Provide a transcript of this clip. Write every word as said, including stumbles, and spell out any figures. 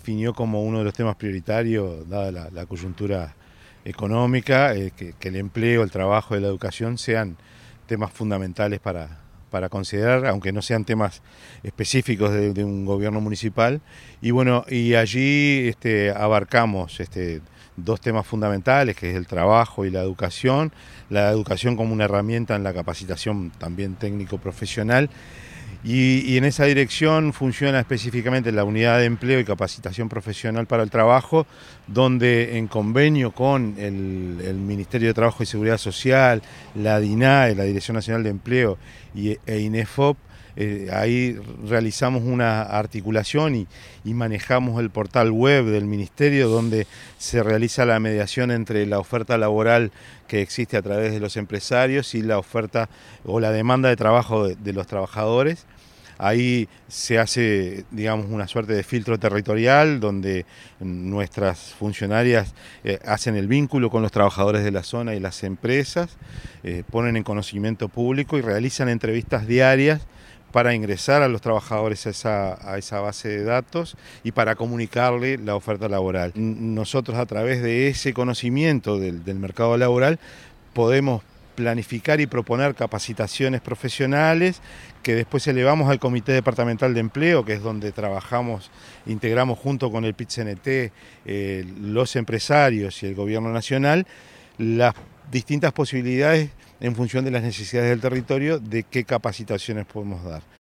definió como uno de los temas prioritarios, dada la, la coyuntura económica, eh, que, que el empleo, el trabajo y la educación sean temas fundamentales para, para considerar, aunque no sean temas específicos de, de un gobierno municipal. Y bueno, y allí este, abarcamos este, dos temas fundamentales, que es el trabajo y la educación, la educación como una herramienta en la capacitación también técnico-profesional. Y, y en esa dirección funciona específicamente la Unidad de Empleo y Capacitación Profesional para el Trabajo, donde en convenio con el, el Ministerio de Trabajo y Seguridad Social, la DINAE, la Dirección Nacional de Empleo y, e INEFOP, eh, ahí realizamos una articulación y, y manejamos el portal web del Ministerio, donde se realiza la mediación entre la oferta laboral que existe a través de los empresarios y la oferta o la demanda de trabajo de, de los trabajadores. Ahí se hace, digamos, una suerte de filtro territorial donde nuestras funcionarias eh, hacen el vínculo con los trabajadores de la zona y las empresas, eh, ponen en conocimiento público y realizan entrevistas diarias para ingresar a los trabajadores a esa, a esa base de datos y para comunicarle la oferta laboral. Nosotros, a través de ese conocimiento del, del mercado laboral, podemos planificar y proponer capacitaciones profesionales que después elevamos al Comité Departamental de Empleo, que es donde trabajamos, integramos junto con el P I T C N T, eh, los empresarios y el Gobierno Nacional, las distintas posibilidades en función de las necesidades del territorio de qué capacitaciones podemos dar.